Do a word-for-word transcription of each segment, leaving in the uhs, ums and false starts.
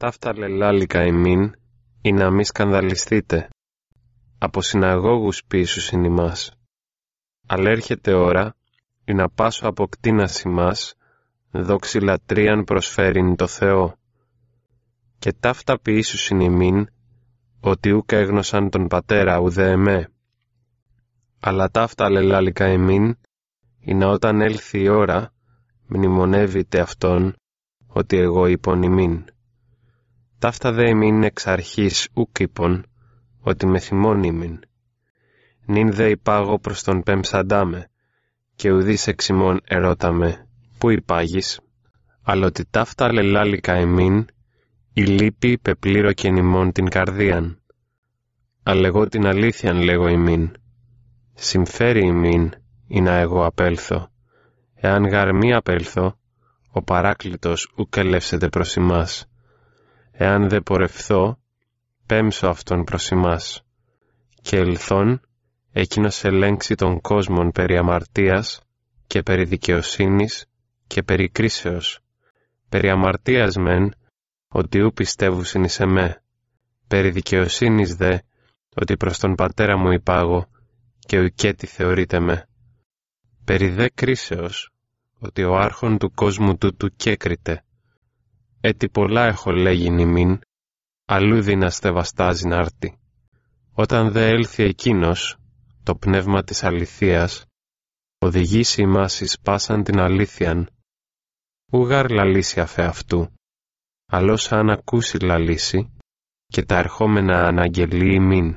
Ταύτα λελάλικα εμήν, ή να μη σκανδαλιστείτε. Από συναγώγους πίσους είναι ημάς. Αλλά έρχεται ώρα, ή να πάσω από κτίνας ημάς, δόξη λατρείαν προσφέρειν το Θεό. Και ταύτα ποιήσους είναι ημίν, ότι ούκ έγνωσαν τον Πατέρα ουδέ εμέ. Αλλά ταύτα λελάλικα εμήν, ή να όταν έλθει η ώρα, μνημονεύετε αυτόν, ότι εγώ είπον ημίν. Ταύτα δε ημίν εξ αρχής ούκ είπον, ότι με θυμών ημίν. Νυν δε υπάγω προς τον πεμψαντάμε, και ουδείς εξ ημών ερώταμε, πού υπάγεις, αλλά ότι ταύτα λελάλικα εμήν, η λύπη πεπλήρω και ημών την καρδίαν. Αλλά εγώ την αλήθειαν λέγω ημίν, συμφέρει ημίν, ή να εγώ απέλθω. Εάν γαρ μη απέλθω, ο παράκλητος ούκ ελεύσεται προς ημάς. Εάν δε πορευθώ, πέμψω αυτόν προς ημάς. Και ελθόν, εκείνος ελέγξει τον κόσμον περί αμαρτίας και περί δικαιοσύνης και περί κρίσεως. Περί αμαρτίας μεν, ότι ου πιστεύουσιν εις εμέ. Περί δικαιοσύνης δε, ότι προς τον Πατέρα μου υπάγω και ουκέτι θεωρείται με. Περί δε κρίσεως, ότι ο άρχον του κόσμου τούτου κέκριται. Έτι πολλά έχω λέγειν ημίν, αλλού δύναστε βαστάζειν άρτη. Όταν δε έλθει εκείνος, το πνεύμα της αληθείας, οδηγήσει ημάς εις πάσαν την αλήθειαν, ουγάρ λαλήσει αφέ αυτού, αλλώς αν ακούσει λαλήσει, και τα ερχόμενα αναγγελεί ημίν.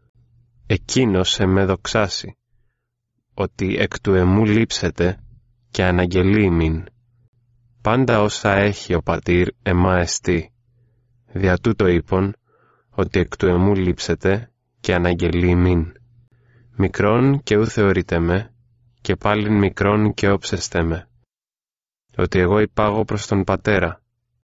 Εκείνος εμέ δοξάσει, ότι εκ του εμού λείψετε και αναγγελεί ημίν. Πάντα όσα έχει ο πατήρ εμά εστί. Δια τούτο είπον, ότι εκ του εμού λείψετε και αναγγελεί ημίν. Μικρόν και ου θεωρείτε με, και πάλιν μικρόν και όψεστε με. Ότι εγώ υπάγω προς τον Πατέρα.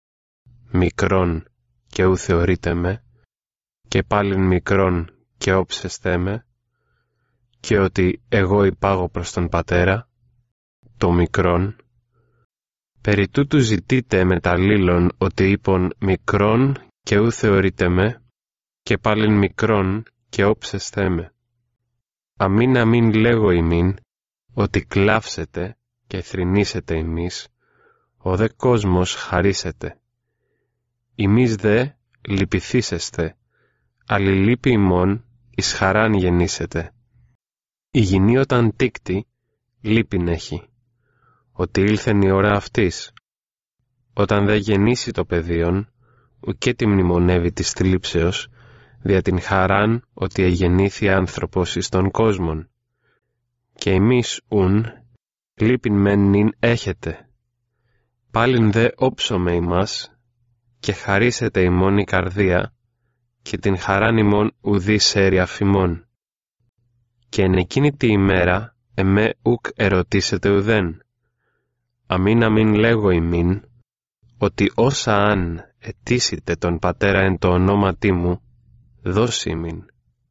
Μικρόν και ου θεωρείτε με, και πάλιν μικρόν και όψεστε με, και ότι εγώ υπάγω προς τον Πατέρα, το μικρόν. Περί τούτου ζητείτε με τα λήλων ότι είπον μικρόν και ου θεωρείτε με, και πάλιν μικρόν και όψεστε με. Αμήν αμήν λέγω ημίν, ότι κλάψετε και θρηνήσετε ημείς, ο δε κόσμος χαρίσετε. Ημείς δε λυπηθήσεστε, αλλη λύπη ημών εις χαράν γεννήσετε. Η γυνή όταν τίκτη, λύπην έχει, ότι ήλθεν η ώρα αυτής. Όταν δε γεννήσει το παιδίον, ουκέ τη μνημονεύει της θλίψεως, δια την χαράν ότι εγεννήθη άνθρωπος εις τον κόσμον. Και εμείς ουν, λύπην μεν νυν έχετε. Πάλιν δε όψομε ημάς, και χαρίσετε ημών η καρδία, και την χαράν ημών ουδή σέρει αφημών. Και εν εκείνη τη ημέρα, εμέ ουκ ερωτήσετε ουδέν. Αμήν αμήν λέγω ημίν, ότι όσα αν ετήσετε τον Πατέρα εν το ονόματί μου, δώσει ημίν.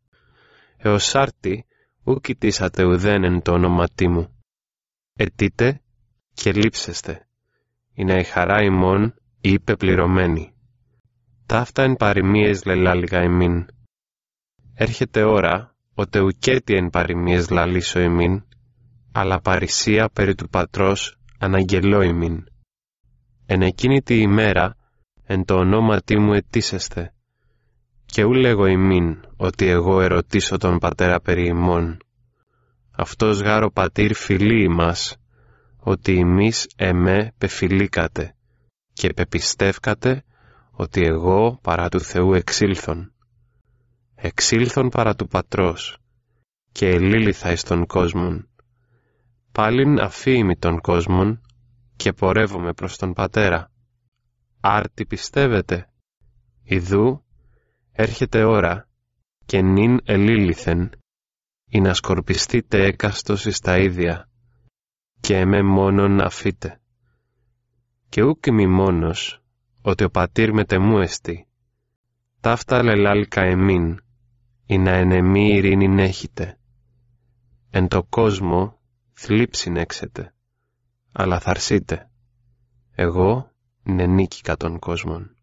Εως άρτη ουκ ητήσατε ουδέν εν το ονόματί μου. Ετείτε και λείψεστε, είναι η χαρά ημών είπε πληρωμένη. Ταύτα εν παροιμίες λελάλιγα ημίν. Έρχεται ώρα, ότε ουκέτι εν παροιμίες λαλήσω ημίν, αλλά παρησία περί του Πατρός αναγγελώ ημίν. Εν εκείνη τη ημέρα, εν το ονόματί μου ετήσεστε, και ου λέγω ημίν, ότι εγώ ερωτήσω τον Πατέρα περί ημών. Αυτός γάρο Πατήρ φιλεί ημάς, ότι ημείς εμέ πεφιλήκατε, και πεπιστεύκατε, ότι εγώ παρά του Θεού εξήλθον. Εξήλθον παρά του Πατρός, και ελήλυθα εις τον κόσμον. Πάλιν αφήιμη των κόσμων, και πορεύομαι προς τον Πατέρα. Άρτη πιστεύετε. Ιδού, έρχεται ώρα, και νυν ελήλυθεν, ή να σκορπιστείτε έκαστος εις τα ίδια, και εμέ μόνον αφήτε. Και ούκ ημί μόνος, ότι ο Πατήρ μετεμού εστι. Ταύτα λελάλικα εμήν, ή να εν εμεί ειρήνην έχετε. Εν το κόσμο θλίψην έξετε, αλλά θαρσείτε. Εγώ νενίκηκα των κόσμων.